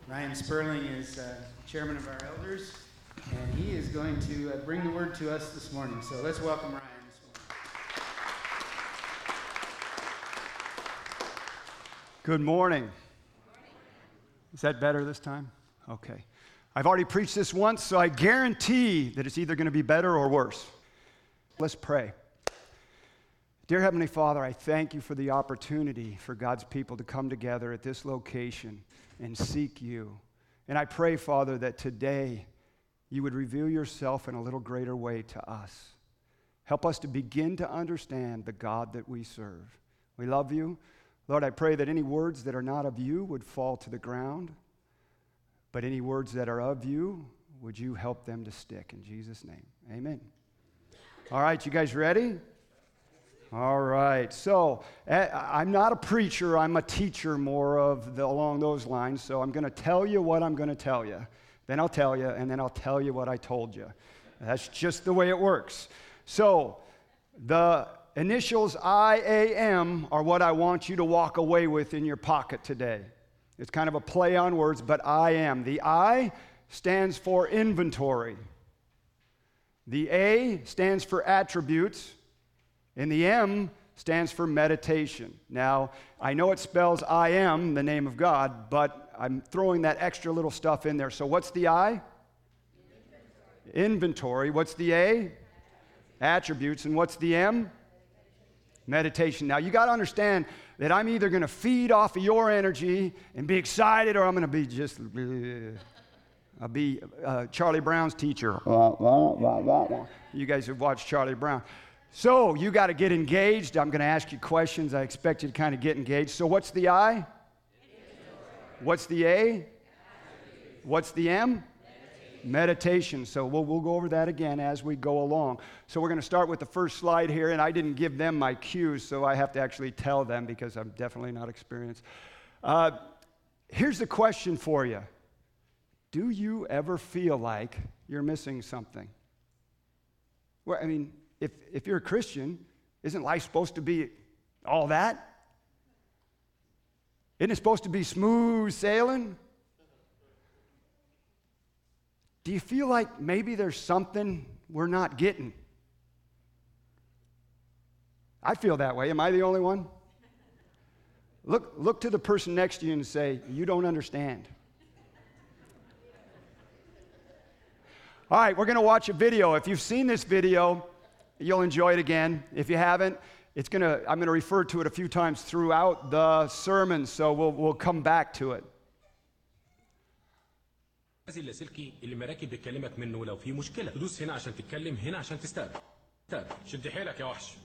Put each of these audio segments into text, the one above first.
Ryan Sperling is chairman of our elders, and he is going to bring the word to us this morning. So let's welcome Ryan this morning. Good morning. Is that better this time? Okay. I've already preached this once, so I guarantee that it's either going to be better or worse. Let's pray. Dear Heavenly Father, I thank you for the opportunity for God's people to come together at this location and seek you. And I pray, Father, that today you would reveal yourself in a little greater way to us. Help us to begin to understand the God that we serve. We love you. Lord, I pray that any words that are not of you would fall to the ground, but any words that are of you, would you help them to stick? In Jesus' name, amen. All right, you guys ready? All right, so I'm not a preacher, I'm a teacher more along those lines, so I'm going to tell you what I'm going to tell you. Then I'll tell you, and then I'll tell you what I told you. That's just the way it works. So the initials IAM are what I want you to walk away with in your pocket today. It's kind of a play on words, but I am. The I stands for inventory. The A stands for attributes. And the M stands for meditation. Now, I know it spells I am, the name of God, but I'm throwing that extra little stuff in there. So what's the I? Inventory. What's the A? Attributes. And what's the M? Meditation. Now, you got to understand that I'm either going to feed off of your energy and be excited, or I'm going to be just, I'll be Charlie Brown's teacher. You guys have watched Charlie Brown. So you got to get engaged. I'm going to ask you questions. I expect you to kind of get engaged. So what's the I? What's the A? What's the M? Meditation. So we'll go over that again as we go along. So we're going to start with the first slide here, and I didn't give them my cues, so I have to actually tell them because I'm definitely not experienced. Here's the question for you. Do you ever feel like you're missing something? Well, I mean, if you're a Christian, isn't life supposed to be all that? Isn't it supposed to be smooth sailing? Do you feel like maybe there's something we're not getting? I feel that way. Am I the only one? Look to the person next to you and say, you don't understand. All right, we're going to watch a video. If you've seen this video, you'll enjoy it again. If you haven't, I'm going to refer to it a few times throughout the sermon, so we'll come back to it. اللاسلكي اللي مراكب بتكلمك منه لو في مشكله تدوس هنا عشان تتكلم هنا عشان تستقبل شد حيلك يا وحش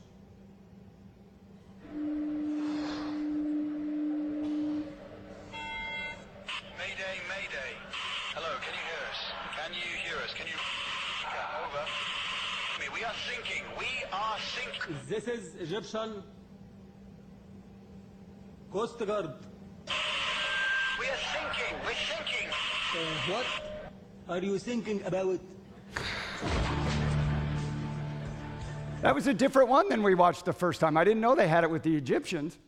Mayday, Mayday. Hello, can you hear us? Can you hear us? Can you... Over. We are sinking. We are sinking. This is Egyptian Coast Guard. We are sinking. We're sinking. What are you thinking about? That was a different one than we watched the first time. I didn't know they had it with the Egyptians.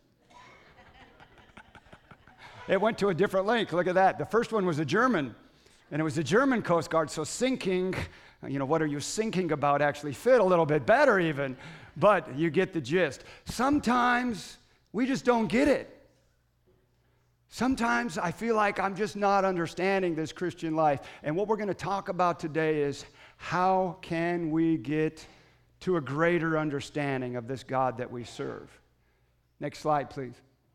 It went to a different link. Look at that. The first one was a German, and it was the German Coast Guard. So sinking, what are you sinking about actually fit a little bit better even, but you get the gist. Sometimes we just don't get it. Sometimes I feel like I'm just not understanding this Christian life. And what we're going to talk about today is how can we get to a greater understanding of this God that we serve. Next slide, please.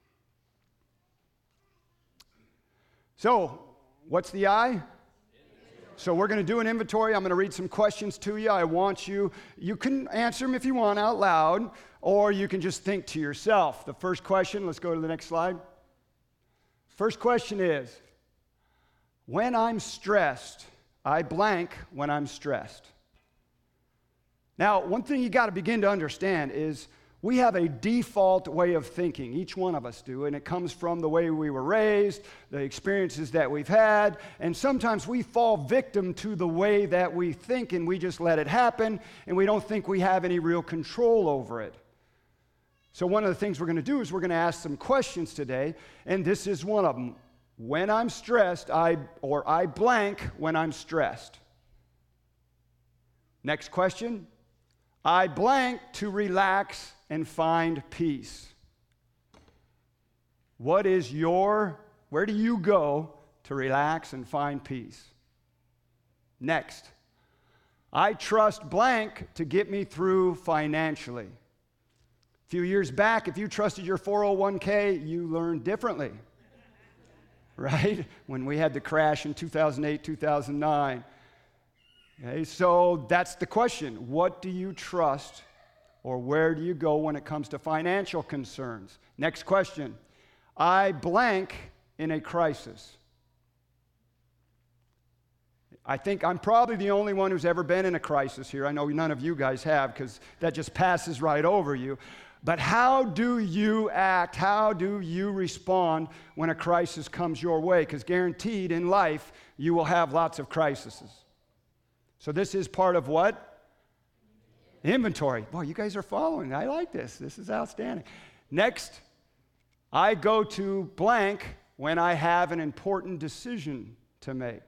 So, what's the I? So we're going to do an inventory. I'm going to read some questions to you. I want you can answer them if you want out loud, or you can just think to yourself. The first question, let's go to the next slide. First question is, when I'm stressed, I blank when I'm stressed. Now, one thing you got to begin to understand is we have a default way of thinking. Each one of us do, and it comes from the way we were raised, the experiences that we've had, and sometimes we fall victim to the way that we think, and we just let it happen, and we don't think we have any real control over it. So one of the things we're going to do is we're going to ask some questions today, and this is one of them. when I'm stressed, I blank when I'm stressed. Next question. I blank to relax and find peace. Where do you go to relax and find peace? Next. I trust blank to get me through financially. A few years back, if you trusted your 401k, you learned differently. Right? When we had the crash in 2008, 2009. Okay, so that's the question. What do you trust, or where do you go when it comes to financial concerns? Next question. I blank in a crisis. I think I'm probably the only one who's ever been in a crisis here. I know none of you guys have, because that just passes right over you. But how do you act? How do you respond when a crisis comes your way? Because guaranteed in life, you will have lots of crises. So this is part of what? Inventory. Boy, you guys are following. I like this. This is outstanding. Next, I go to blank when I have an important decision to make.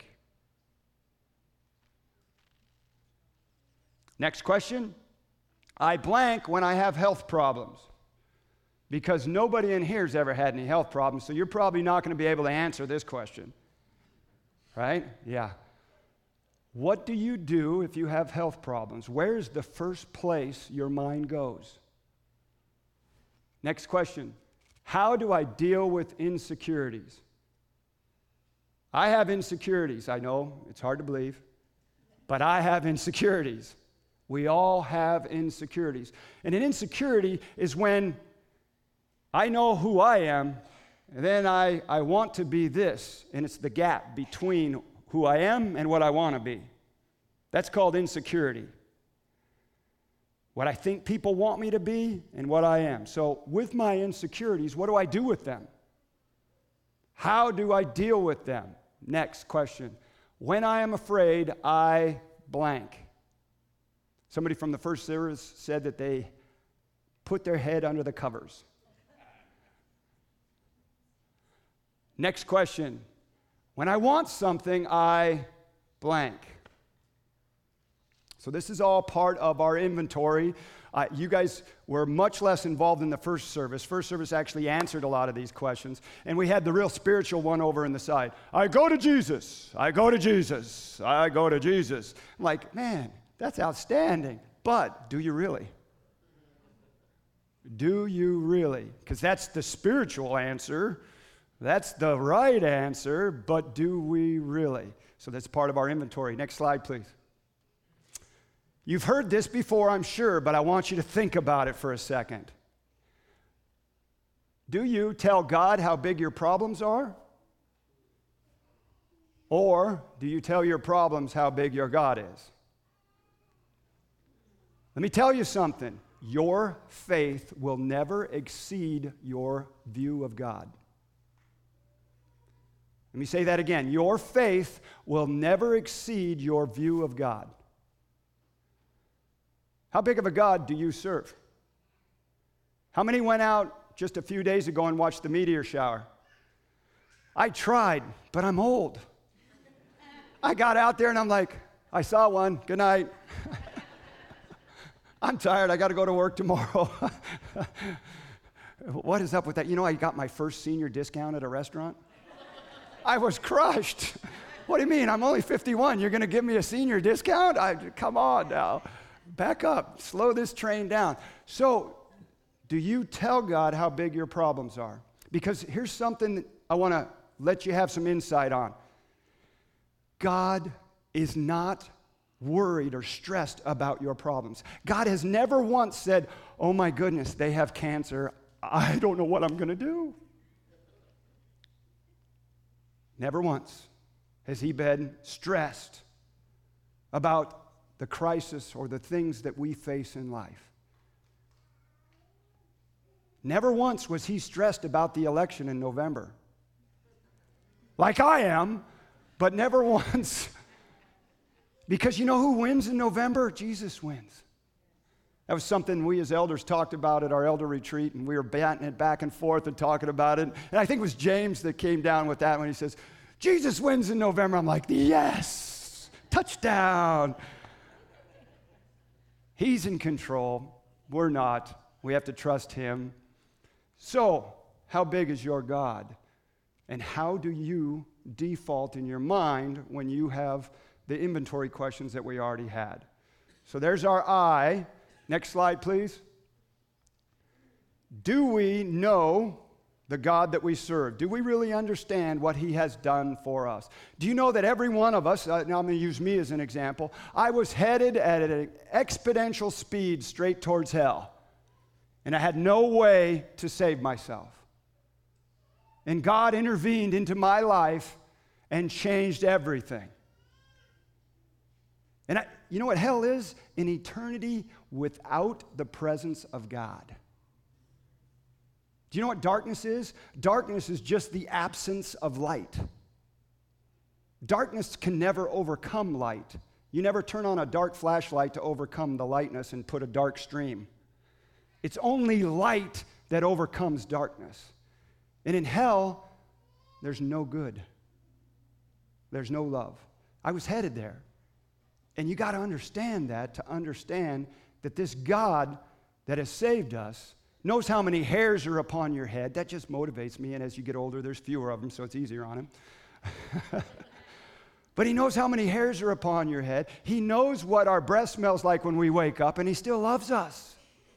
Next question. I blank when I have health problems. Because nobody in here has ever had any health problems, so you're probably not going to be able to answer this question. Right? Yeah. What do you do if you have health problems? Where's the first place your mind goes? Next question. How do I deal with insecurities? I have insecurities. I know, it's hard to believe, but I have insecurities. We all have insecurities. And an insecurity is when I know who I am, and then I want to be this, and it's the gap between who I am and what I want to be. That's called insecurity. What I think people want me to be and what I am. So with my insecurities, what do I do with them? How do I deal with them? Next question. When I am afraid, I blank. Somebody from the first service said that they put their head under the covers. Next question. When I want something, I blank. So this is all part of our inventory. You guys were much less involved in the first service. First service actually answered a lot of these questions. And we had the real spiritual one over in the side. I go to Jesus. I go to Jesus. I go to Jesus. I'm like, man, that's outstanding. But do you really? Do you really? Because that's the spiritual answer. That's the right answer. But do we really? So that's part of our inventory. Next slide, please. You've heard this before, I'm sure, but I want you to think about it for a second. Do you tell God how big your problems are? Or do you tell your problems how big your God is? Let me tell you something. Your faith will never exceed your view of God. Let me say that again. Your faith will never exceed your view of God. How big of a God do you serve? How many went out just a few days ago and watched the meteor shower? I tried, but I'm old. I got out there and I'm like, I saw one. Good night. I'm tired. I got to go to work tomorrow. What is up with that? You know, I got my first senior discount at a restaurant. I was crushed. What do you mean? I'm only 51. You're going to give me a senior discount? Come on now. Back up. Slow this train down. So, do you tell God how big your problems are? Because here's something that I want to let you have some insight on. God is not worried or stressed about your problems. God has never once said, oh my goodness, they have cancer. I don't know what I'm going to do. Never once has he been stressed about the crisis or the things that we face in life. Never once was he stressed about the election in November. Like I am, but never once. Because you know who wins in November? Jesus wins. That was something we as elders talked about at our elder retreat, and we were batting it back and forth and talking about it. And I think it was James that came down with that when he says, Jesus wins in November. I'm like, yes, touchdown. He's in control. We're not. We have to trust him. So, how big is your God? And how do you default in your mind when you have the inventory questions that we already had? So there's our I. Next slide, please. Do we know the God that we serve? Do we really understand what he has done for us? Do you know that every one of us, now I'm going to use me as an example, I was headed at an exponential speed straight towards hell, and I had no way to save myself. And God intervened into my life and changed everything. And you know what hell is? An eternity without the presence of God. Do you know what darkness is? Darkness is just the absence of light. Darkness can never overcome light. You never turn on a dark flashlight to overcome the lightness and put a dark stream. It's only light that overcomes darkness. And in hell, there's no good. There's no love. I was headed there. And you got to understand that this God that has saved us knows how many hairs are upon your head. That just motivates me, and as you get older, there's fewer of them, so it's easier on him. But he knows how many hairs are upon your head. He knows what our breath smells like when we wake up, and he still loves us.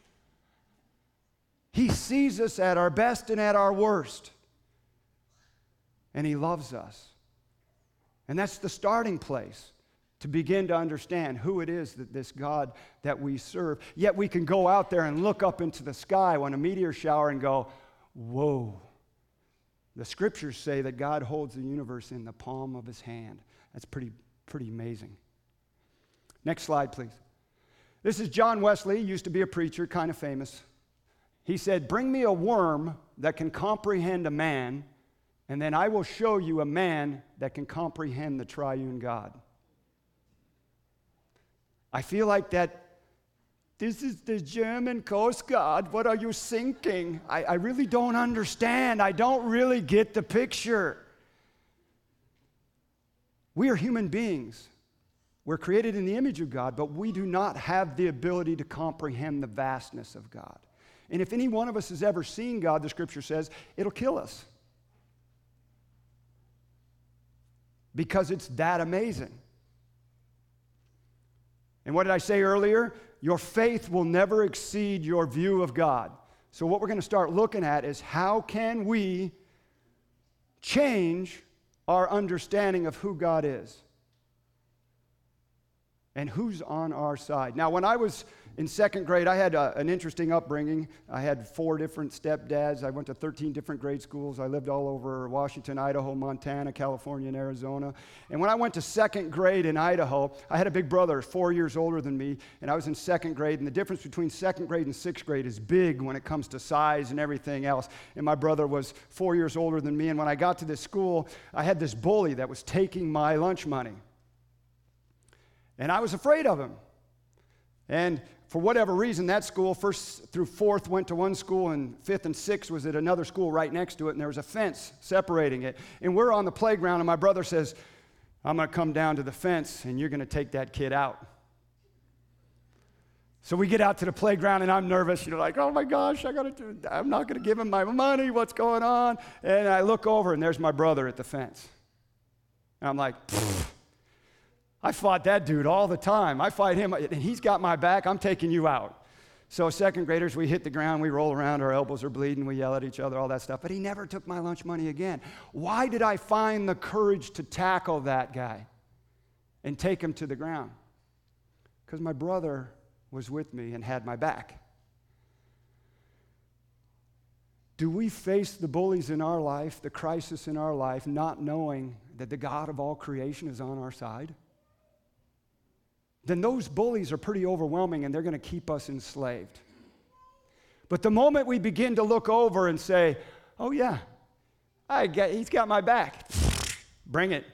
He sees us at our best and at our worst, and he loves us. And that's the starting place to begin to understand who it is that this God that we serve. Yet we can go out there and look up into the sky when a meteor shower and go, whoa. The scriptures say that God holds the universe in the palm of his hand. That's pretty amazing. Next slide, please. This is John Wesley, used to be a preacher, kind of famous. He said, bring me a worm that can comprehend a man, and then I will show you a man that can comprehend the triune God. I feel like that this is the German Coast Guard. What are you thinking? I really don't understand. I don't really get the picture. We are human beings. We're created in the image of God, but we do not have the ability to comprehend the vastness of God. And if any one of us has ever seen God, the scripture says, it'll kill us. Because it's that amazing. And what did I say earlier? Your faith will never exceed your view of God. So what we're going to start looking at is how can we change our understanding of who God is and who's on our side. Now, when I was in second grade, I had an interesting upbringing. I had 4 different stepdads. I went to 13 different grade schools. I lived all over Washington, Idaho, Montana, California, and Arizona. And when I went to second grade in Idaho, I had a big brother, 4 years older than me, and I was in second grade. And the difference between second grade and sixth grade is big when it comes to size and everything else. And my brother was 4 years older than me. And when I got to this school, I had this bully that was taking my lunch money. And I was afraid of him. And for whatever reason, that school, 1st through 4th, went to one school, and 5th and 6th was at another school right next to it, and there was a fence separating it. And we're on the playground, and my brother says, I'm going to come down to the fence, and you're going to take that kid out. So we get out to the playground, and I'm nervous. You're like, oh, my gosh, I'm not going to give him my money. What's going on? And I look over, and there's my brother at the fence. And I'm like, pfft. I fought that dude all the time. I fight him, and he's got my back. I'm taking you out. So second graders, we hit the ground, we roll around, our elbows are bleeding, we yell at each other, all that stuff. But he never took my lunch money again. Why did I find the courage to tackle that guy and take him to the ground? Because my brother was with me and had my back. Do we face the bullies in our life, the crisis in our life, not knowing that the God of all creation is on our side? Then those bullies are pretty overwhelming, and they're going to keep us enslaved. But the moment we begin to look over and say, oh yeah, he's got my back, bring it.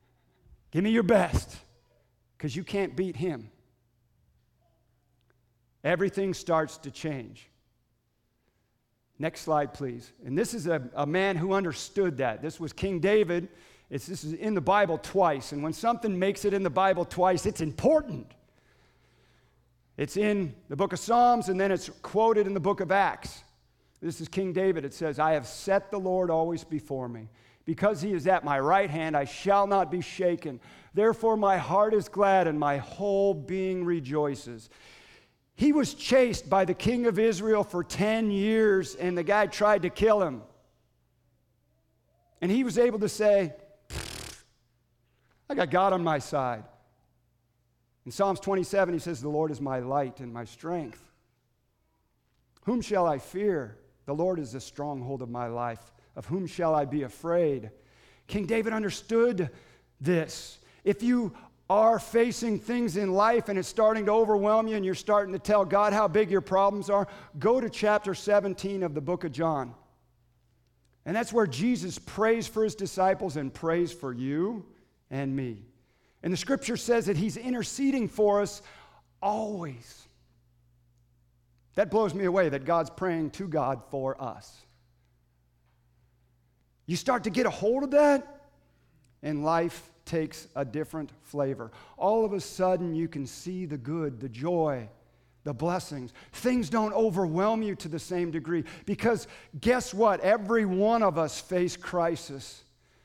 Give me your best, because you can't beat him. everything starts to change. Next slide, please. And this is a man who understood that. This was King David. This is in the Bible twice. And when something makes it in the Bible twice, it's important. It's in the book of Psalms, and then it's quoted in the book of Acts. This is King David. It says, I have set the Lord always before me. Because he is at my right hand, I shall not be shaken. Therefore my heart is glad, and my whole being rejoices. He was chased by the king of Israel for 10 years, and the guy tried to kill him. And he was able to say, I got God on my side. In Psalms 27, he says, the Lord is my light and my strength. Whom shall I fear? The Lord is the stronghold of my life. Of whom shall I be afraid? King David understood this. If you are facing things in life and it's starting to overwhelm you and you're starting to tell God how big your problems are, go to chapter 17 of the book of John. And that's where Jesus prays for his disciples and prays for you and me. And the scripture says that he's interceding for us always. That blows me away that God's praying to God for us. You start to get a hold of that, and life takes a different flavor. All of a sudden, you can see the good, the joy, the blessings. Things don't overwhelm you to the same degree because guess what? Every one of us face crisis,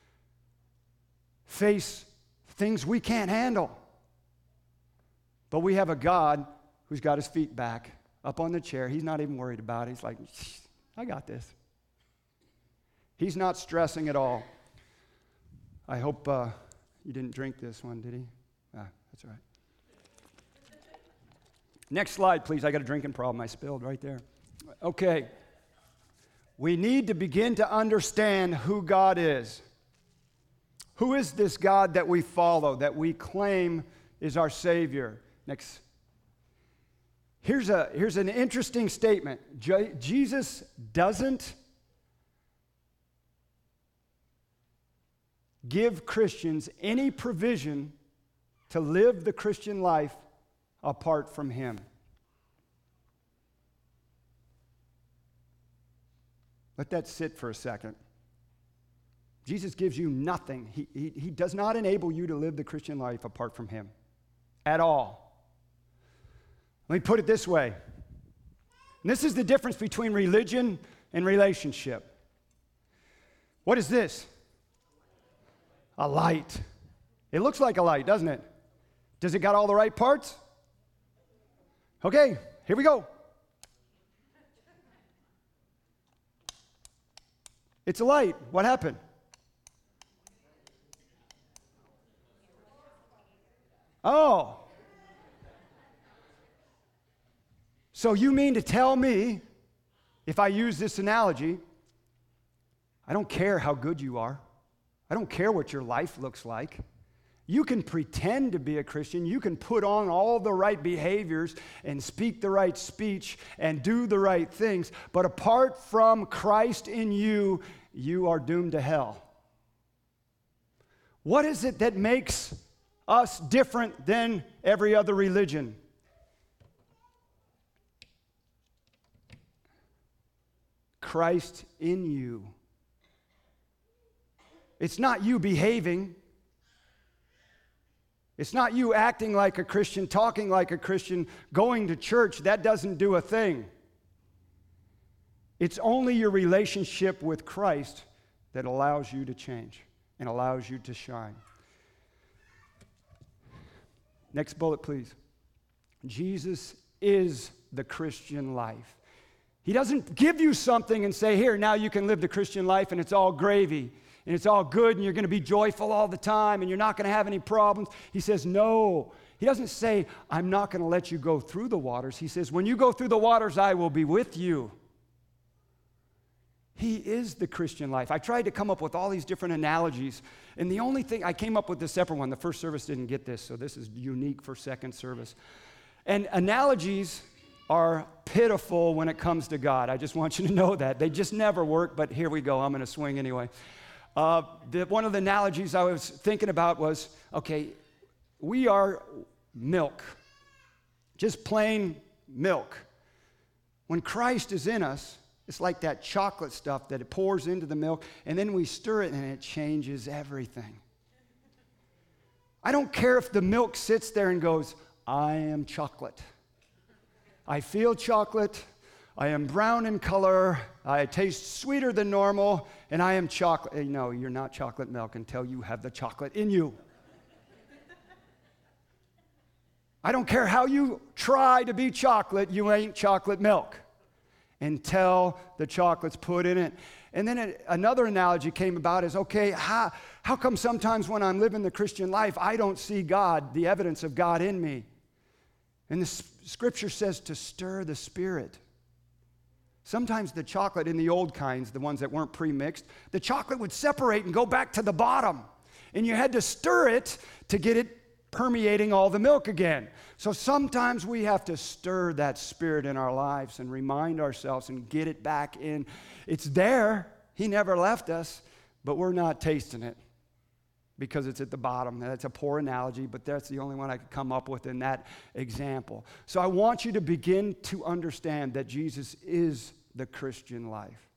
face things we can't handle. But we have a God who's got his feet back up on the chair. He's not even worried about it. He's like, I got this. He's not stressing at all. I hope you didn't drink this one, did he? That's all right. Next slide, please. I got a drinking problem. I spilled right there. Okay. We need to begin to understand who God is. Who is this God that we follow, that we claim is our Savior? Next. Here's an interesting statement. Jesus doesn't give Christians any provision to live the Christian life apart from him. Let that sit for a second. Jesus gives you nothing. He does not enable you to live the Christian life apart from him at all. Let me put it this way. And this is the difference between religion and relationship. What is this? A light. It looks like a light, doesn't it? Does it got all the right parts? Okay, here we go. It's a light. What happened? Oh. So you mean to tell me, if I use this analogy, I don't care how good you are. I don't care what your life looks like. You can pretend to be a Christian. You can put on all the right behaviors and speak the right speech and do the right things. But apart from Christ in you, you are doomed to hell. What is it that makes us different than every other religion? Christ in you. It's not you behaving. It's not you acting like a Christian, talking like a Christian, going to church. That doesn't do a thing. It's only your relationship with Christ that allows you to change and allows you to shine. Next bullet, please. Jesus is the Christian life. He doesn't give you something and say, here, now you can live the Christian life and it's all gravy and it's all good and you're going to be joyful all the time and you're not going to have any problems. He says, no. He doesn't say, I'm not going to let you go through the waters. He says, when you go through the waters, I will be with you. He is the Christian life. I tried to come up with all these different analogies, and the only thing, I came up with the separate one. The first service didn't get this, so this is unique for second service. And analogies are pitiful when it comes to God. I just want you to know that. They just never work, but here we go. I'm going to swing anyway. One of the analogies I was thinking about was, okay, we are milk, just plain milk. When Christ is in us, it's like that chocolate stuff that it pours into the milk, and then we stir it, and it changes everything. I don't care if the milk sits there and goes, I am chocolate. I feel chocolate. I am brown in color. I taste sweeter than normal, and I am chocolate. No, you're not chocolate milk until you have the chocolate in you. I don't care how you try to be chocolate, you ain't chocolate milk until the chocolate's put in it. And then another analogy came about is, okay, how come sometimes when I'm living the Christian life, I don't see God, the evidence of God in me? And the scripture says to stir the Spirit. Sometimes the chocolate in the old kinds, the ones that weren't pre-mixed, the chocolate would separate and go back to the bottom. And you had to stir it to get it permeating all the milk again. So sometimes we have to stir that Spirit in our lives and remind ourselves and get it back in. It's there. He never left us, but we're not tasting it because it's at the bottom. That's a poor analogy, but that's the only one I could come up with in that example. So I want you to begin to understand that Jesus is the Christian life.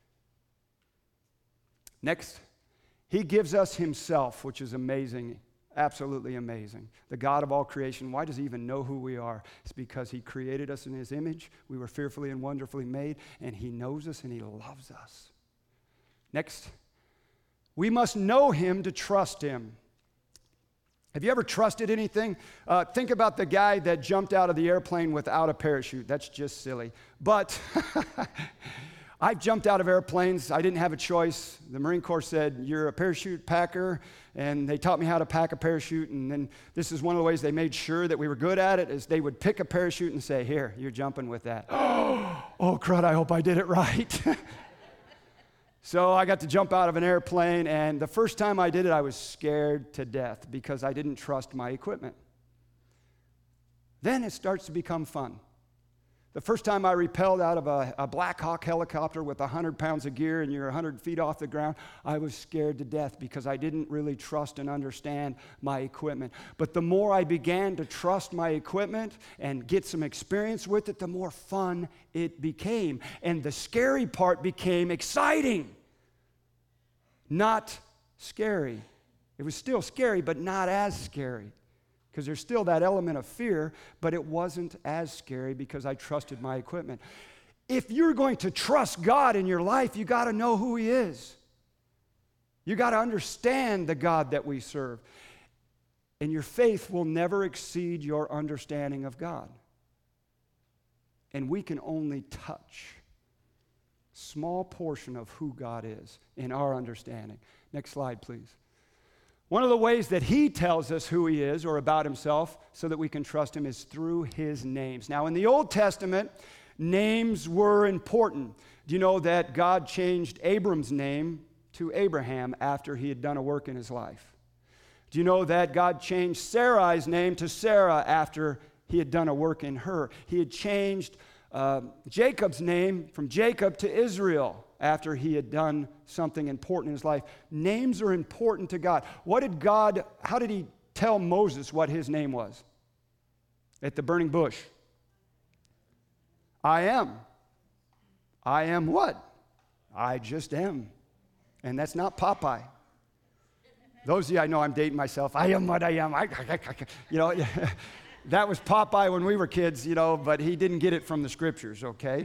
Next, he gives us himself, which is amazing. Absolutely amazing. The God of all creation, why does he even know who we are? It's because he created us in his image. We were fearfully and wonderfully made, and he knows us and he loves us. Next, we must know him to trust him. Have you ever trusted anything? Think about the guy that jumped out of the airplane without a parachute. That's just silly. But I've jumped out of airplanes. I didn't have a choice. The Marine Corps said, you're a parachute packer, and they taught me how to pack a parachute, and then this is one of the ways they made sure that we were good at it, is they would pick a parachute and say, here, you're jumping with that. Oh, crud, I hope I did it right. So I got to jump out of an airplane, and the first time I did it, I was scared to death because I didn't trust my equipment. Then it starts to become fun. The first time I rappelled out of a Black Hawk helicopter with 100 pounds of gear and you're 100 feet off the ground, I was scared to death because I didn't really trust and understand my equipment. But the more I began to trust my equipment and get some experience with it, the more fun it became. And the scary part became exciting, not scary. It was still scary, but not as scary. Because there's still that element of fear, but it wasn't as scary because I trusted my equipment. If you're going to trust God in your life, you got to know who he is. You got to understand the God that we serve. And your faith will never exceed your understanding of God. And we can only touch a small portion of who God is in our understanding. Next slide, please. One of the ways that he tells us who he is or about himself so that we can trust him is through his names. Now, in the Old Testament, names were important. Do you know that God changed Abram's name to Abraham after he had done a work in his life? Do you know that God changed Sarai's name to Sarah after he had done a work in her? He had changed Jacob's name from Jacob to Israel after he had done something important in his life. Names are important to God. How did he tell Moses what his name was at the burning bush? I am. I am what? I just am. And that's not Popeye. Those of you, I know I'm dating myself. I am what I am. That was Popeye when we were kids, but he didn't get it from the scriptures, okay?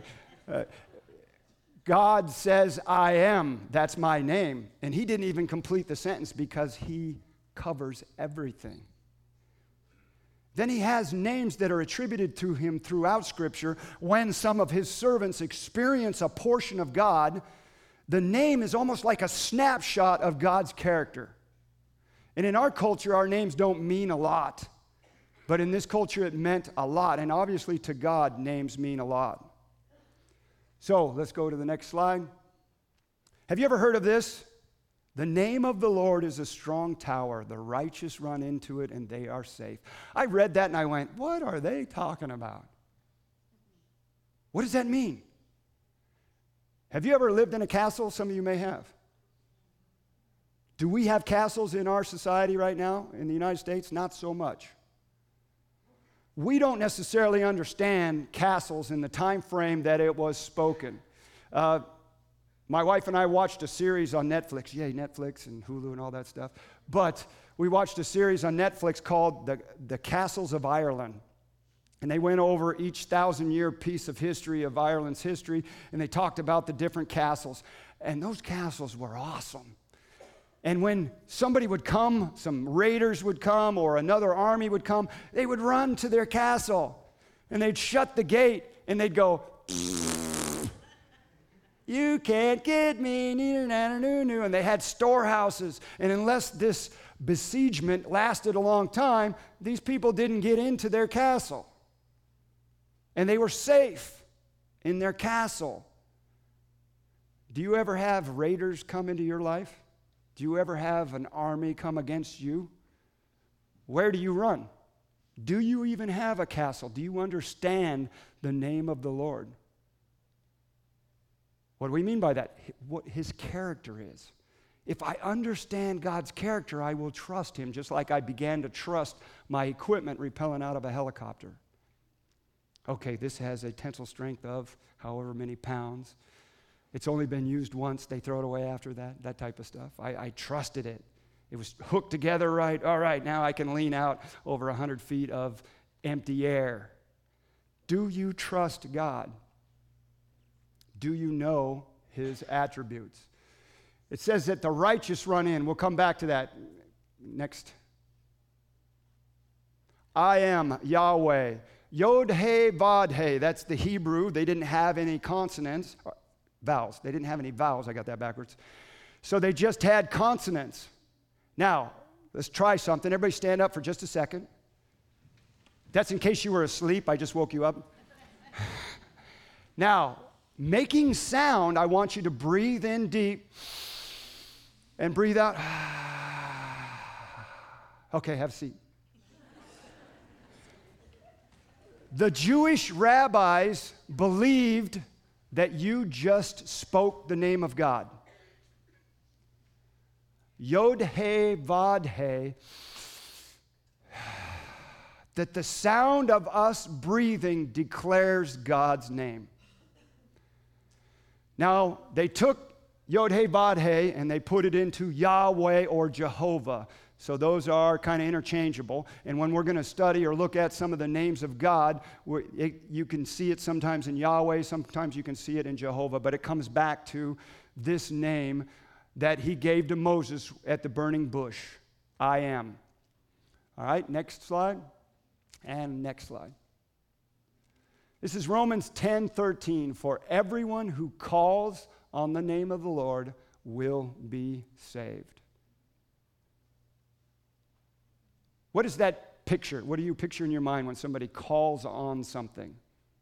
God says, I am. That's my name. And he didn't even complete the sentence because he covers everything. Then he has names that are attributed to him throughout Scripture. When some of his servants experience a portion of God, the name is almost like a snapshot of God's character. And in our culture, our names don't mean a lot. But in this culture, it meant a lot. And obviously to God, names mean a lot. So let's go to the next slide. Have you ever heard of this? The name of the Lord is a strong tower. The righteous run into it and they are safe. I read that and I went, what are they talking about? What does that mean? Have you ever lived in a castle? Some of you may have. Do we have castles in our society right now in the United States? Not so much. we don't necessarily understand castles in the time frame that it was spoken. My wife and I watched a series on Netflix. Yay, Netflix and Hulu and all that stuff. But we watched a series on Netflix called The Castles of Ireland. And they went over each 1,000-year piece of history of Ireland's history, and they talked about the different castles. And those castles were awesome. And when somebody would come, some raiders would come, or another army would come, they would run to their castle. And they'd shut the gate, and they'd go, "You can't get me, and they had storehouses. And unless this besiegement lasted a long time, these people didn't get into their castle. And they were safe in their castle. Do you ever have raiders come into your life? Do you ever have an army come against you? Where do you run? Do you even have a castle? Do you understand the name of the Lord? What do we mean by that? What his character is. If I understand God's character, I will trust him, just like I began to trust my equipment repelling out of a helicopter. Okay, this has a tensile strength of however many pounds. It's only been used once. They throw it away after that type of stuff. I trusted it. It was hooked together right. All right, now I can lean out over 100 feet of empty air. Do you trust God? Do you know his attributes? It says that the righteous run in. We'll come back to that next. I am Yahweh. Yod-He, Vod-He. That's the Hebrew. They didn't have any consonants, vowels. They didn't have any vowels. I got that backwards. So they just had consonants. Now, let's try something. Everybody stand up for just a second. That's in case you were asleep. I just woke you up. Now, making sound, I want you to breathe in deep and breathe out. Okay, have a seat. The Jewish rabbis believed that you just spoke the name of God. Yod-He, Vod-He. That the sound of us breathing declares God's name. Now, they took Yod-He, Vod-He, and they put it into Yahweh or Jehovah. So those are kind of interchangeable. And when we're going to study or look at some of the names of God, you can see it sometimes in Yahweh, sometimes you can see it in Jehovah, but it comes back to this name that he gave to Moses at the burning bush. I am. All right, next slide. And next slide. This is Romans 10:13. For everyone who calls on the name of the Lord will be saved. What is that picture? What do you picture in your mind when somebody calls on something?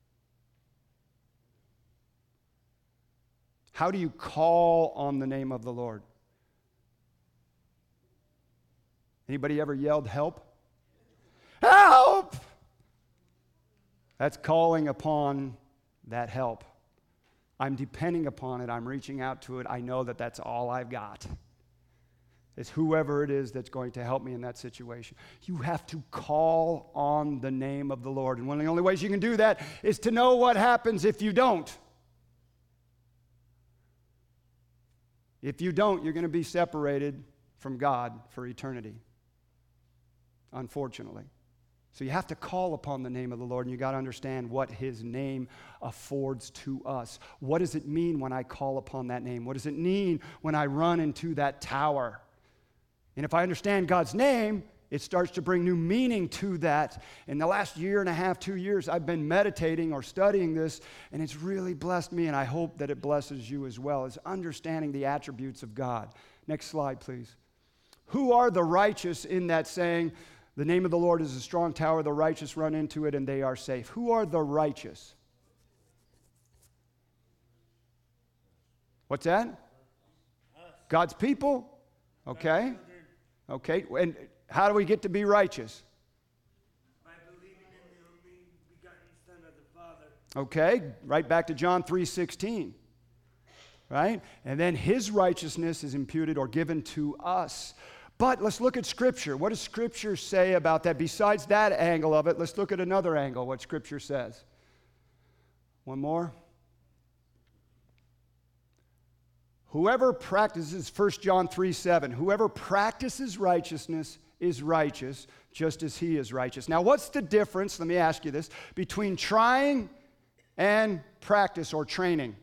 How do you call on the name of the Lord? Anybody ever yelled, help? Help! That's calling upon that help. I'm depending upon it. I'm reaching out to it. I know that that's all I've got. It's whoever it is that's going to help me in that situation. You have to call on the name of the Lord. And one of the only ways you can do that is to know what happens if you don't. If you don't, you're going to be separated from God for eternity, unfortunately. So you have to call upon the name of the Lord, and you got to understand what his name affords to us. What does it mean when I call upon that name? What does it mean when I run into that tower? And if I understand God's name, it starts to bring new meaning to that. In the last year and a half, 2 years, I've been meditating or studying this, and it's really blessed me, and I hope that it blesses you as well, is understanding the attributes of God. Next slide, please. Who are the righteous in that saying, the name of the Lord is a strong tower, the righteous run into it, and they are safe? Who are the righteous? What's that? God's people? Okay. Okay, and how do we get to be righteous? By believing in the only begotten Son of the Father. Okay, right back to John 3:16, right? And then his righteousness is imputed or given to us. But let's look at Scripture. What does Scripture say about that? Besides that angle of it, let's look at another angle, what Scripture says. One more. Whoever practices, 1 John 3:7, whoever practices righteousness is righteous, just as he is righteous. Now, what's the difference, let me ask you this, between trying and practice or training?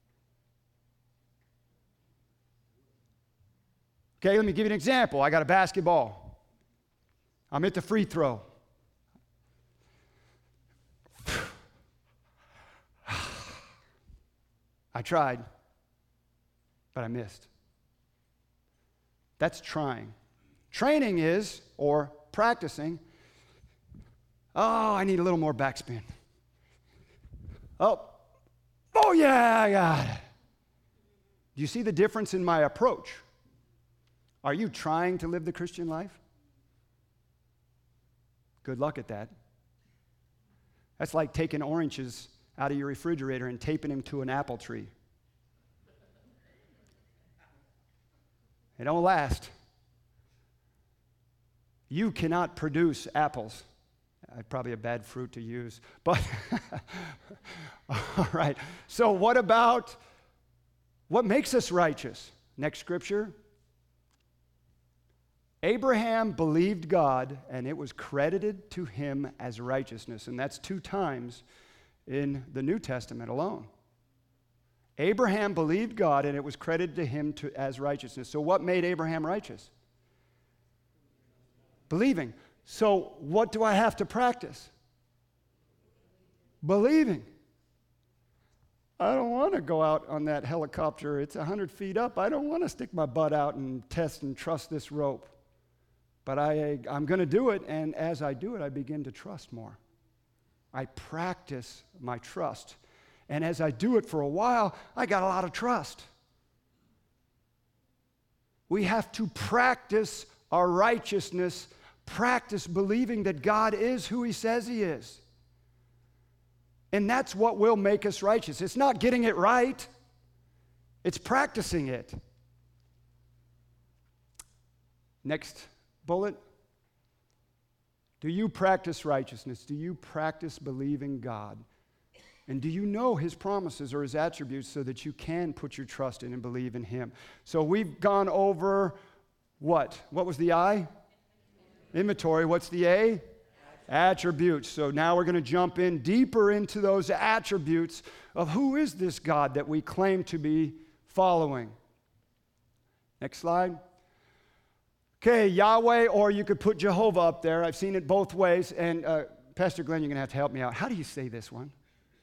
Okay, let me give you an example. I got a basketball. I'm at the free throw. I tried, but I missed. That's trying. Training is, or practicing, oh, I need a little more backspin. Oh yeah, I got it. Do you see the difference in my approach? Are you trying to live the Christian life? Good luck at that. That's like taking oranges out of your refrigerator and taping them to an apple tree. They don't last. You cannot produce apples. Probably a bad fruit to use, but all right. So what about what makes us righteous? Next scripture. Abraham believed God, and it was credited to him as righteousness. And that's 2 times in the New Testament alone. Abraham believed God, and it was credited to him as righteousness. So what made Abraham righteous? Believing. So what do I have to practice? Believing. I don't want to go out on that helicopter. It's 100 feet up. I don't want to stick my butt out and test and trust this rope. But I'm going to do it, and as I do it, I begin to trust more. I practice my trust. And as I do it for a while, I got a lot of trust. We have to practice our righteousness, practice believing that God is who He says He is. And that's what will make us righteous. It's not getting it right, it's practicing it. Next bullet. Do you practice righteousness? Do you practice believing God? And do you know His promises or His attributes so that you can put your trust in and believe in Him? So we've gone over what? What was the I? Inventory. What's the A? Attributes. So now we're going to jump in deeper into those attributes of who is this God that we claim to be following. Next slide. Okay, Yahweh, or you could put Jehovah up there. I've seen it both ways. And Pastor Glenn, you're going to have to help me out. How do you say this one?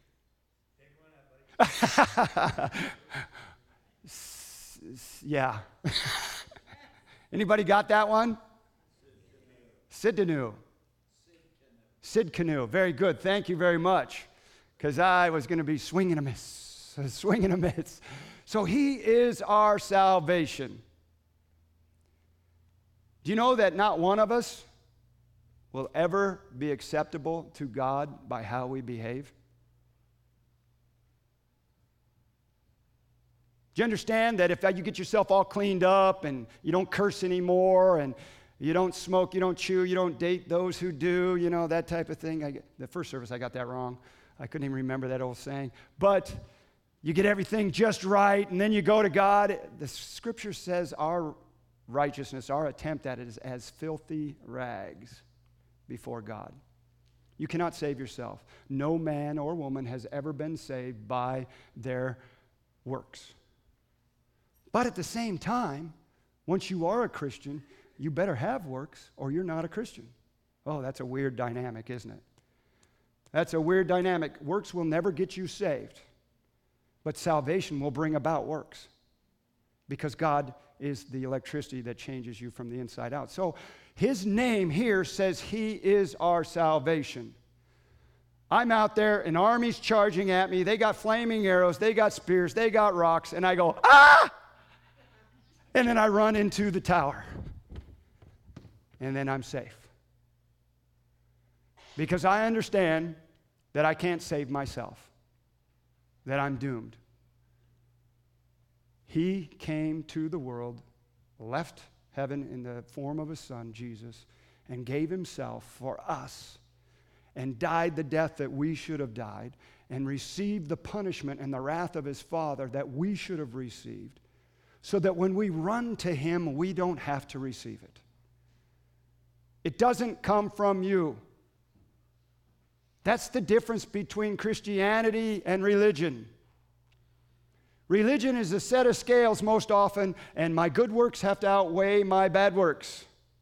Yeah. Anybody got that one? Sidkenu. Sidkenu. Very good. Thank you very much. Because I was going to be swinging a miss. Swinging a miss. So He is our salvation. Do you know that not one of us will ever be acceptable to God by how we behave? Do you understand that if you get yourself all cleaned up and you don't curse anymore and you don't smoke, you don't chew, you don't date those who do, you know, that type of thing. The first service, I got that wrong. I couldn't even remember that old saying. But you get everything just right, and then you go to God. The Scripture says our righteousness, our attempt at it is as filthy rags before God. You cannot save yourself. No man or woman has ever been saved by their works. But at the same time, once you are a Christian, you better have works or you're not a Christian. Oh, that's a weird dynamic, isn't it? That's a weird dynamic. Works will never get you saved, but salvation will bring about works because God is the electricity that changes you from the inside out. So His name here says He is our salvation. I'm out there, an army's charging at me. They got flaming arrows, they got spears, they got rocks, and I go, ah! And then I run into the tower. And then I'm safe. Because I understand that I can't save myself, that I'm doomed. He came to the world, left heaven in the form of his Son, Jesus, and gave himself for us and died the death that we should have died and received the punishment and the wrath of his Father that we should have received, so that when we run to him, we don't have to receive it. It doesn't come from you. That's the difference between Christianity and religion. Religion is a set of scales most often, and my good works have to outweigh my bad works.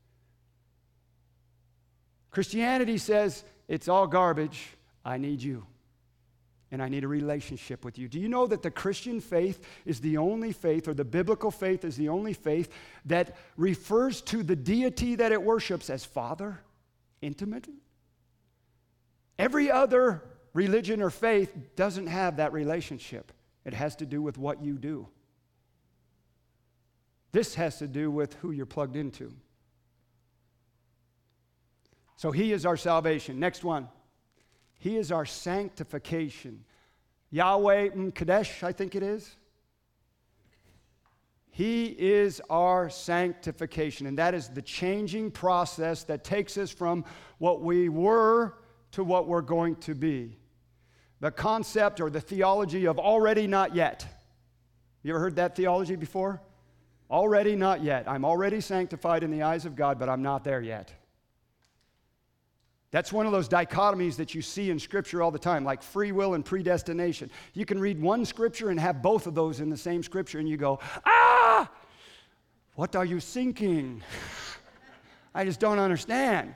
Christianity says, it's all garbage. I need you. And I need a relationship with you. Do you know that the Christian faith is the only faith, or the biblical faith is the only faith that refers to the deity that it worships as Father, intimate? Every other religion or faith doesn't have that relationship. It has to do with what you do. This has to do with who you're plugged into. So he is our salvation. Next one. He is our sanctification. Yahweh M'Kadesh, I think it is. He is our sanctification. And that is the changing process that takes us from what we were to what we're going to be. The concept or the theology of already not yet. You ever heard that theology before? Already not yet. I'm already sanctified in the eyes of God, but I'm not there yet. That's one of those dichotomies that you see in Scripture all the time, like free will and predestination. You can read one Scripture and have both of those in the same Scripture, and you go, what are you thinking? I just don't understand.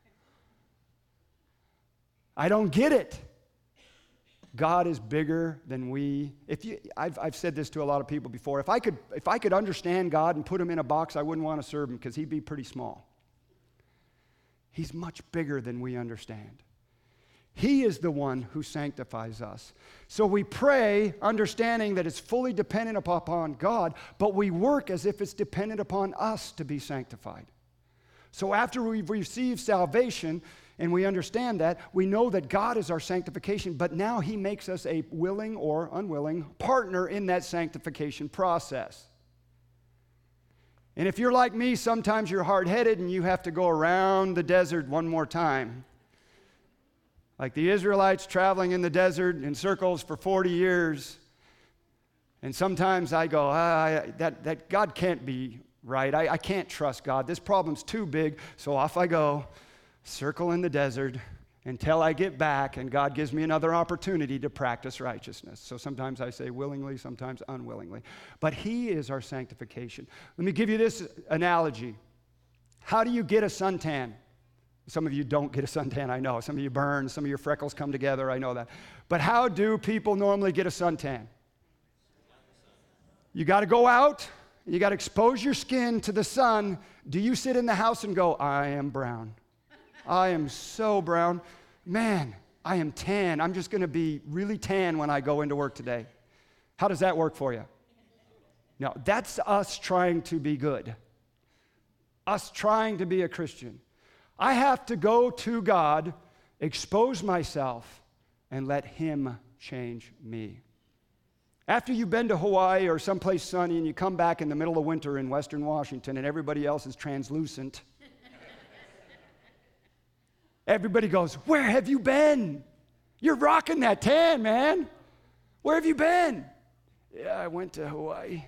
I don't get it. God is bigger than we. I've said this to a lot of people before. If I could understand God and put him in a box, I wouldn't want to serve him because he'd be pretty small. He's much bigger than we understand. He is the one who sanctifies us. So we pray understanding that it's fully dependent upon God, but we work as if it's dependent upon us to be sanctified. So after we've received salvation and we understand that, we know that God is our sanctification, but now he makes us a willing or unwilling partner in that sanctification process. And if you're like me, sometimes you're hard-headed and you have to go around the desert one more time. Like the Israelites traveling in the desert in circles for 40 years. And sometimes I go, that God can't be right. I can't trust God. This problem's too big, so off I go, circle in the desert until I get back and God gives me another opportunity to practice righteousness. So sometimes I say willingly, sometimes unwillingly. But he is our sanctification. Let me give you this analogy. How do you get a suntan? Some of you don't get a suntan, I know. Some of you burn, some of your freckles come together, I know that. But how do people normally get a suntan? You got to go out, you got to expose your skin to the sun. Do you sit in the house and go, I am brown? I am so brown. Man, I am tan. I'm just going to be really tan when I go into work today. How does that work for you? No, that's us trying to be good. Us trying to be a Christian. I have to go to God, expose myself, and let him change me. After you've been to Hawaii or someplace sunny and you come back in the middle of winter in Western Washington and everybody else is translucent, everybody goes, where have you been? You're rocking that tan, man. Where have you been? Yeah, I went to Hawaii.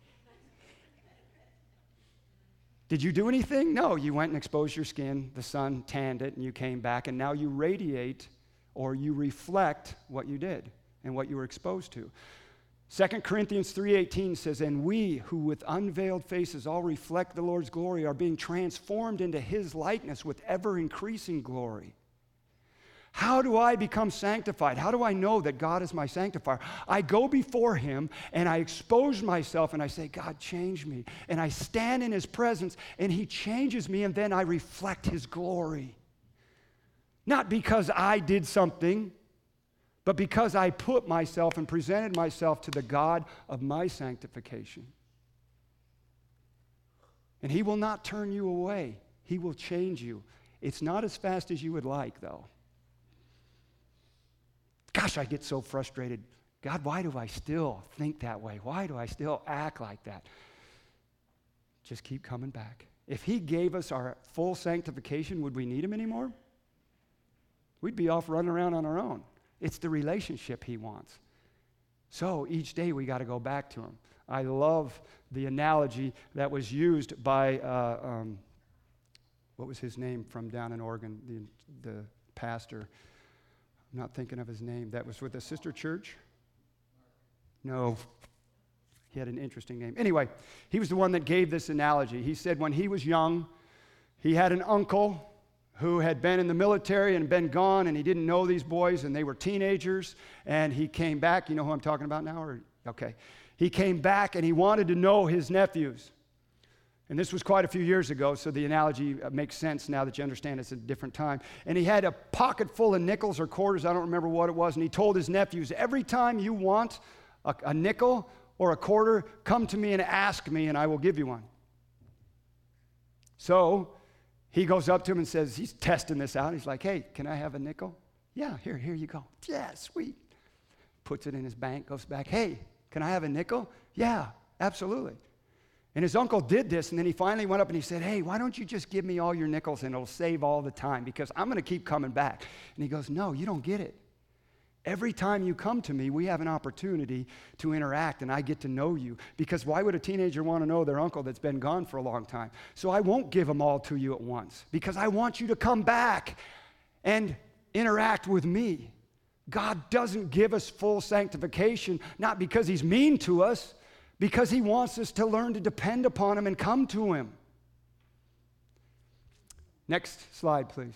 Did you do anything? No, you went and exposed your skin, the sun tanned it, and you came back, and now you radiate or you reflect what you did and what you were exposed to. 2 Corinthians 3:18 says, and we who with unveiled faces all reflect the Lord's glory are being transformed into his likeness with ever-increasing glory. How do I become sanctified? How do I know that God is my sanctifier? I go before him and I expose myself and I say, God, change me. And I stand in his presence and he changes me and then I reflect his glory. Not because I did something, but because I put myself and presented myself to the God of my sanctification. And he will not turn you away. He will change you. It's not as fast as you would like, though. Gosh, I get so frustrated. God, why do I still think that way? Why do I still act like that? just keep coming back. If he gave us our full sanctification, would we need him anymore? We'd be off running around on our own. It's the relationship he wants. So each day we got to go back to him. I love the analogy that was used by, what was his name from down in Oregon, the pastor. I'm not thinking of his name. That was with the sister church? No. He had an interesting name. Anyway, he was the one that gave this analogy. He said when he was young, he had an uncle who had been in the military and been gone, and he didn't know these boys, and they were teenagers, and he came back. You know who I'm talking about now? Okay. He came back, and he wanted to know his nephews. And this was quite a few years ago, so the analogy makes sense now that you understand it's a different time. And he had a pocket full of nickels or quarters, I don't remember what it was, and he told his nephews, every time you want a nickel or a quarter, come to me and ask me, and I will give you one. So he goes up to him and says, he's testing this out. He's like, hey, can I have a nickel? Yeah, here you go. Yeah, sweet. Puts it in his bank, goes back. Hey, can I have a nickel? Yeah, absolutely. And his uncle did this, and then he finally went up and he said, hey, why don't you just give me all your nickels and it'll save all the time because I'm going to keep coming back. And he goes, no, you don't get it. Every time you come to me, we have an opportunity to interact, and I get to know you. Because why would a teenager want to know their uncle that's been gone for a long time? So I won't give them all to you at once, because I want you to come back and interact with me. God doesn't give us full sanctification, not because he's mean to us, because he wants us to learn to depend upon him and come to him. Next slide, please.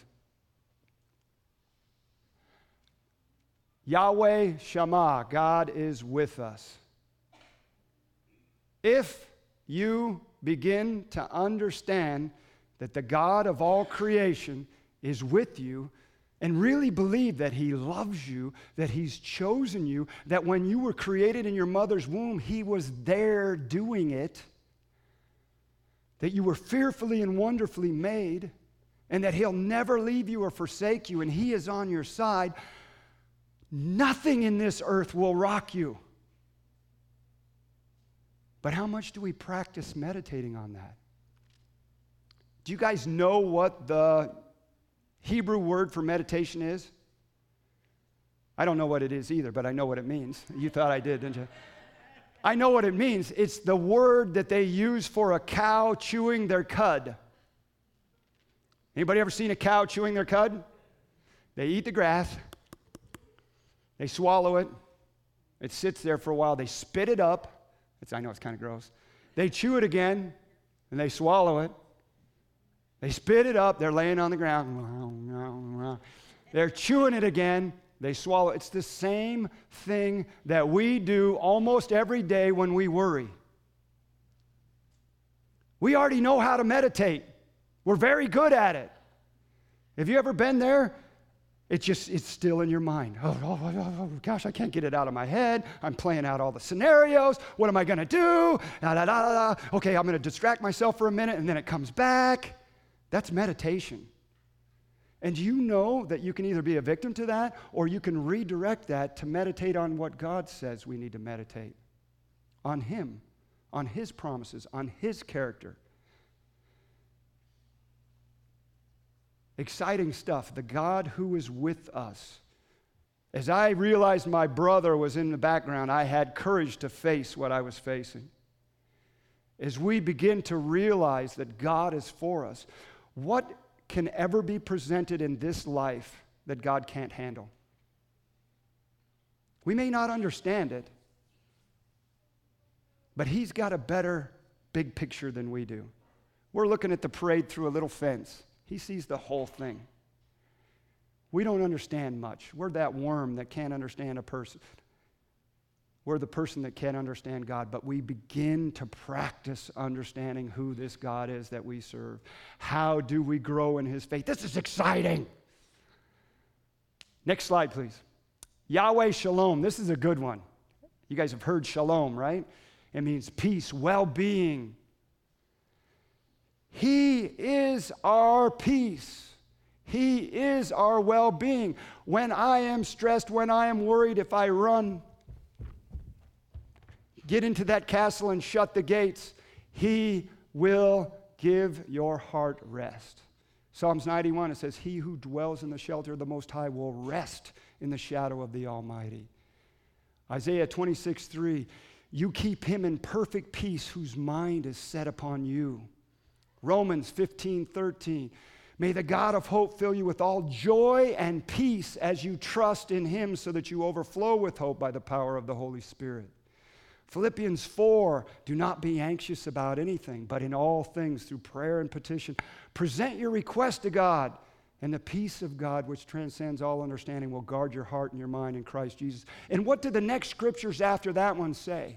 Yahweh Shammah, God is with us. If you begin to understand that the God of all creation is with you and really believe that he loves you, that he's chosen you, that when you were created in your mother's womb, he was there doing it, that you were fearfully and wonderfully made, and that he'll never leave you or forsake you, and he is on your side, nothing in this earth will rock you. But how much do we practice meditating on that? Do you guys know what the Hebrew word for meditation is? I don't know what it is either, but I know what it means. You thought I did, didn't you? I know what it means. It's the word that they use for a cow chewing their cud. Anybody ever seen a cow chewing their cud? They eat the grass. They swallow it. It sits there for a while. They spit it up. I know it's kind of gross. They chew it again, and they swallow it. They spit it up. They're laying on the ground. They're chewing it again. They swallow. It's the same thing that we do almost every day when we worry. We already know how to meditate. We're very good at it. Have you ever been there? It's still in your mind. Oh, gosh, I can't get it out of my head. I'm playing out all the scenarios. What am I going to do? Okay, I'm going to distract myself for a minute, and then it comes back. That's meditation. And you know that you can either be a victim to that, or you can redirect that to meditate on what God says we need to meditate. On him, on his promises, on his character. Exciting stuff. The God who is with us. As I realized my brother was in the background, I had courage to face what I was facing. As we begin to realize that God is for us, what can ever be presented in this life that God can't handle? We may not understand it, but he's got a better big picture than we do. We're looking at the parade through a little fence. He sees the whole thing. We don't understand much. We're that worm that can't understand a person. We're the person that can't understand God, but we begin to practice understanding who this God is that we serve. How do we grow in his faith? This is exciting. Next slide, please. Yahweh Shalom. This is a good one. You guys have heard shalom, right? It means peace, well-being. He is our peace. He is our well-being. When I am stressed, when I am worried, if I run, get into that castle and shut the gates, he will give your heart rest. Psalms 91, it says, he who dwells in the shelter of the Most High will rest in the shadow of the Almighty. Isaiah 26:3, you keep him in perfect peace whose mind is set upon you. Romans 15:13, may the God of hope fill you with all joy and peace as you trust in him so that you overflow with hope by the power of the Holy Spirit. Philippians 4, do not be anxious about anything, but in all things through prayer and petition, present your request to God, and the peace of God, which transcends all understanding, will guard your heart and your mind in Christ Jesus. And what do the next scriptures after that one say?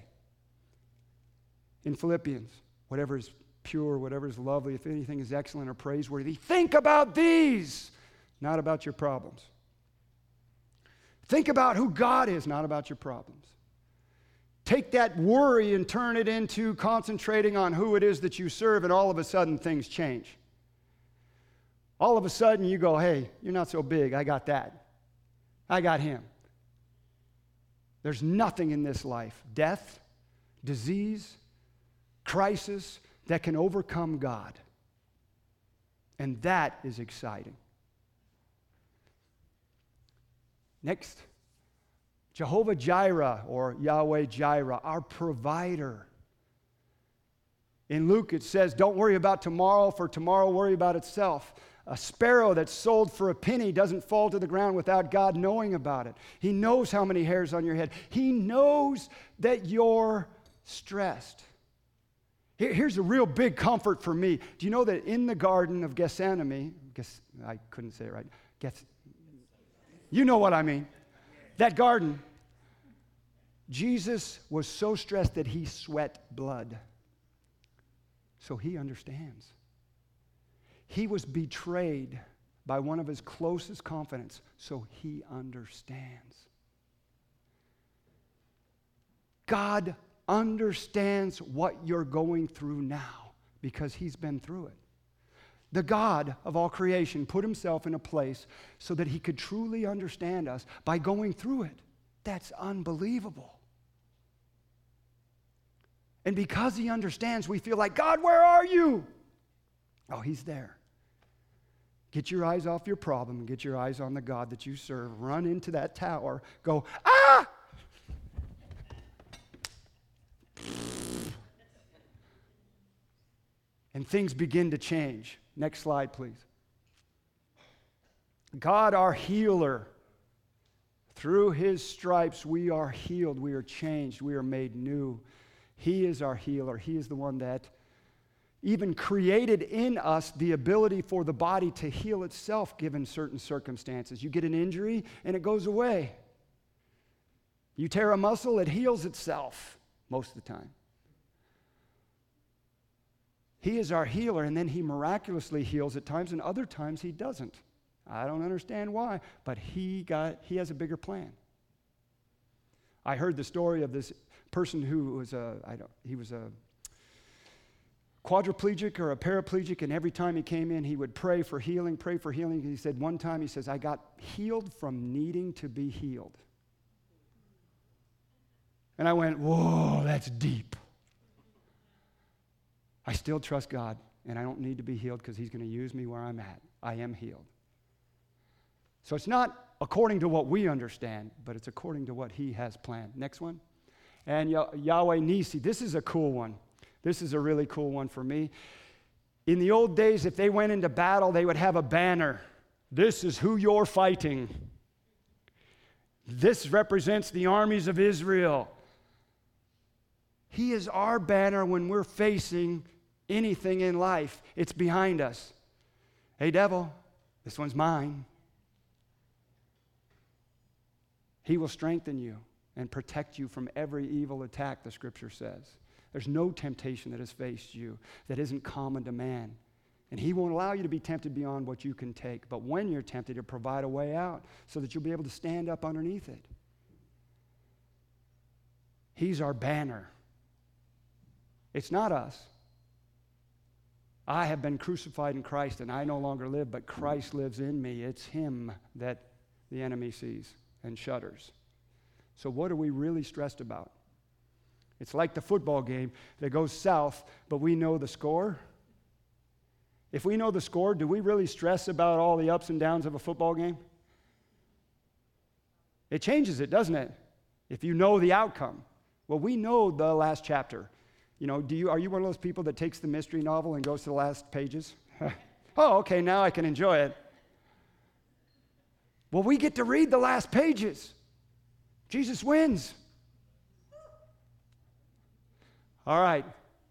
In Philippians, whatever is pure, whatever is lovely, if anything is excellent or praiseworthy, think about these, not about your problems. Think about who God is, not about your problems. Take that worry and turn it into concentrating on who it is that you serve, and all of a sudden things change. All of a sudden you go, hey, you're not so big. I got that. I got him. There's nothing in this life, death, disease, crisis, that can overcome God. And that is exciting. Next. Jehovah Jireh, or Yahweh Jireh, our provider. In Luke it says, don't worry about tomorrow, for tomorrow will worry about itself. A sparrow that's sold for a penny doesn't fall to the ground without God knowing about it. He knows how many hairs on your head. He knows that you're stressed. Here's a real big comfort for me. Do you know that in the Garden of Gethsemane, I couldn't say it right, you know what I mean. That garden, Jesus was so stressed that he sweat blood. So he understands. He was betrayed by one of his closest confidants, so he understands. God understands what you're going through now because he's been through it. The God of all creation put himself in a place so that he could truly understand us by going through it. That's unbelievable. And because he understands, we feel like, God, where are you? Oh, he's there. Get your eyes off your problem and get your eyes on the God that you serve. Run into that tower. Go, ah! And things begin to change. Next slide, please. God, our healer, through his stripes we are healed, we are changed, we are made new. He is our healer. He is the one that even created in us the ability for the body to heal itself given certain circumstances. You get an injury and it goes away. You tear a muscle, it heals itself most of the time. He is our healer, and then he miraculously heals at times, and other times he doesn't. I don't understand why, but he has a bigger plan. I heard the story of this person who was he was a quadriplegic or a paraplegic, and every time he came in, he would pray for healing. He said one time, he says, I got healed from needing to be healed. And I went, whoa, that's deep. I still trust God, and I don't need to be healed because he's going to use me where I'm at. I am healed. So it's not according to what we understand, but it's according to what he has planned. Next one. And Yahweh Nisi. This is a cool one. This is a really cool one for me. In the old days, if they went into battle, they would have a banner. This is who you're fighting. This represents the armies of Israel. He is our banner when we're facing anything in life. It's behind us. Hey, devil, this one's mine. He will strengthen you and protect you from every evil attack, the scripture says. There's no temptation that has faced you that isn't common to man. And he won't allow you to be tempted beyond what you can take. But when you're tempted, he'll provide a way out so that you'll be able to stand up underneath it. He's our banner. It's not us. I have been crucified in Christ, and I no longer live, but Christ lives in me. It's him that the enemy sees and shudders. So what are we really stressed about? It's like the football game that goes south, but we know the score. If we know the score, do we really stress about all the ups and downs of a football game? It changes it, doesn't it? If you know the outcome. Well, we know the last chapter. You know, are you one of those people that takes the mystery novel and goes to the last pages? Oh, okay, now I can enjoy it. Well, we get to read the last pages. Jesus wins. All right.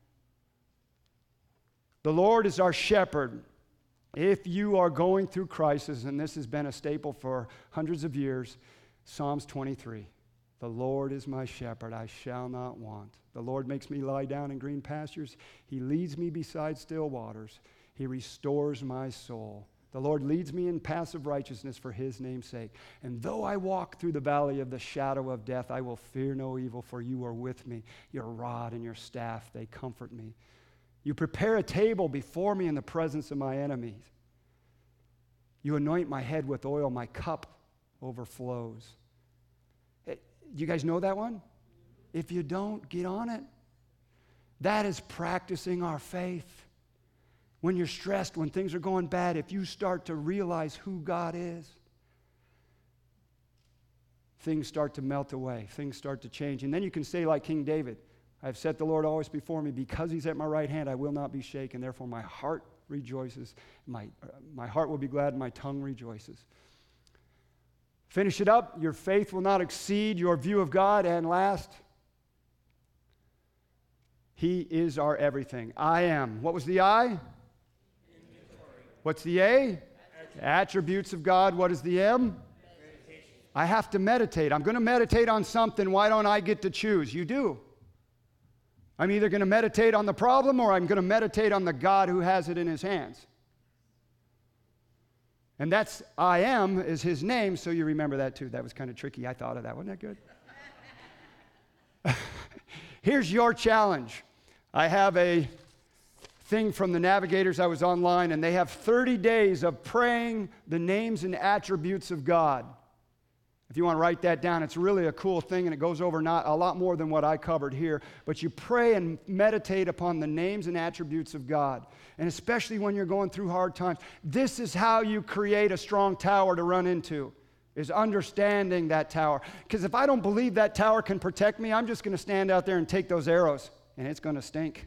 The Lord is our shepherd. If you are going through crisis, and this has been a staple for hundreds of years, Psalms 23. The Lord is my shepherd, I shall not want. The Lord makes me lie down in green pastures. He leads me beside still waters. He restores my soul. The Lord leads me in paths of righteousness for his name's sake. And though I walk through the valley of the shadow of death, I will fear no evil, for you are with me. Your rod and your staff, they comfort me. You prepare a table before me in the presence of my enemies. You anoint my head with oil, my cup overflows. You guys know that one? If you don't, get on it. That is practicing our faith. When you're stressed, when things are going bad, if you start to realize who God is, things start to melt away. Things start to change. And then you can say like King David, I've set the Lord always before me. Because he's at my right hand, I will not be shaken. Therefore, my heart rejoices. My heart will be glad, and my tongue rejoices. Finish it up. Your faith will not exceed your view of God. And last, he is our everything. I am. What was the I? What's the A? Attributes of God. What is the M? Meditation. I have to meditate. I'm going to meditate on something. Why don't I get to choose? You do. I'm either going to meditate on the problem or I'm going to meditate on the God who has it in his hands. And that's I am is his name, so you remember that too. That was kind of tricky. I thought of that. Wasn't that good? Here's your challenge. I have a thing from the Navigators. I was online, and they have 30 days of praying the names and attributes of God. If you want to write that down, it's really a cool thing, and it goes over not a lot more than what I covered here. But you pray and meditate upon the names and attributes of God. And especially when you're going through hard times, this is how you create a strong tower to run into, is understanding that tower. Because if I don't believe that tower can protect me, I'm just going to stand out there and take those arrows, and it's going to stink.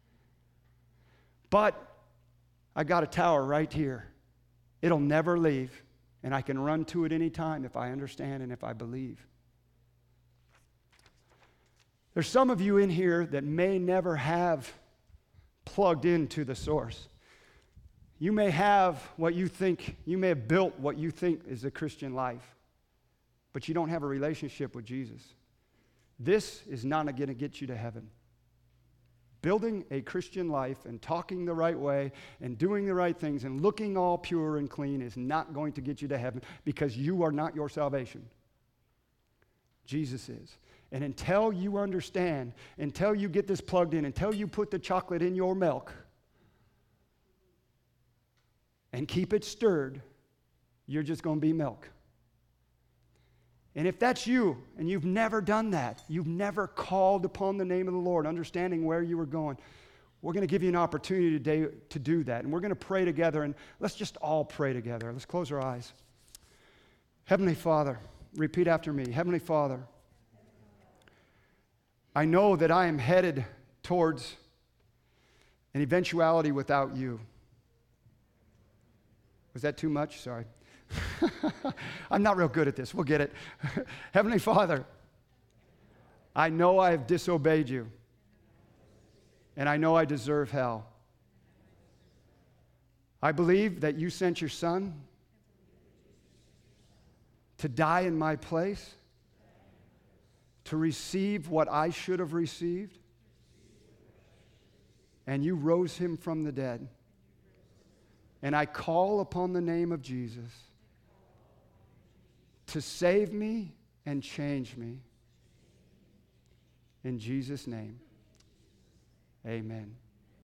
But I got a tower right here. It'll never leave, and I can run to it anytime if I understand and if I believe. There's some of you in here that may never have plugged into the source. You may have what you think, you may have built what you think is a Christian life, but you don't have a relationship with Jesus. This is not going to get you to heaven. Building a Christian life and talking the right way and doing the right things and looking all pure and clean is not going to get you to heaven, because you are not your salvation. Jesus is. And until you understand, until you get this plugged in, until you put the chocolate in your milk and keep it stirred, you're just going to be milk. And if that's you, and you've never done that, you've never called upon the name of the Lord, understanding where you were going, we're going to give you an opportunity today to do that. And we're going to pray together, and let's just all pray together. Let's close our eyes. Heavenly Father, repeat after me. Heavenly Father, I know that I am headed towards an eventuality without you. Was that too much? Sorry. I'm not real good at this. We'll get it. Heavenly Father, I know I have disobeyed you, and I know I deserve hell. I believe that you sent your Son to die in my place, to receive what I should have received, and you rose him from the dead. And I call upon the name of Jesus to save me and change me. In Jesus' name, amen.